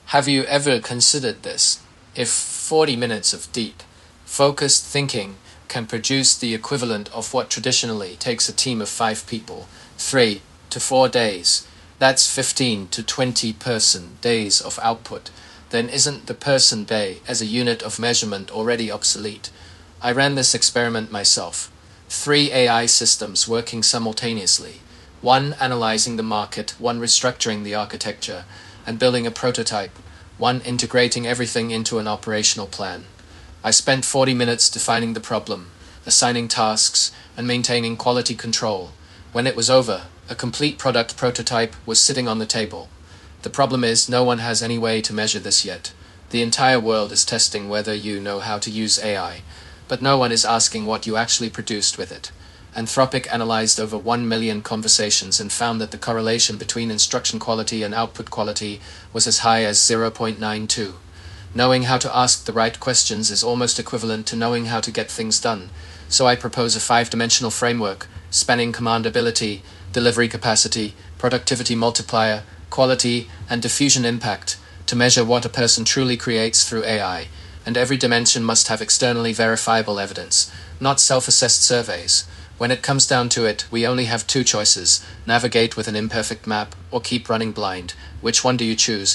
Have you ever considered this? If 40 minutes of deep, focused thinking can produce the equivalent of what traditionally takes a team of 5 people, 3 to 4 days, that's 15 to 20 person days of output, then isn't the person day as a unit of measurement already obsolete? I ran this experiment myself. 3 AI systems working simultaneously, one analyzing the market, one restructuring the architecture, and building a prototype, one integrating everything into an operational plan. I spent 40 minutes defining the problem, assigning tasks, and maintaining quality control. When it was over, a complete product prototype was sitting on the table. The problem is no one has any way to measure this yet. The entire world is testing whether you know how to use AI, but no one is asking what you actually produced with it. Anthropic analyzed over 1 million conversations and found that the correlation between instruction quality and output quality was as high as 0.92. Knowing how to ask the right questions is almost equivalent to knowing how to get things done. So I propose a 5-dimensional framework spanning commandability, delivery capacity, productivity multiplier, quality, and diffusion impact to measure what a person truly creates through AI. And every dimension must have externally verifiable evidence, not self-assessed surveys. When it comes down to it, we only have 2 choices: navigate with an imperfect map or keep running blind. Which one do you choose?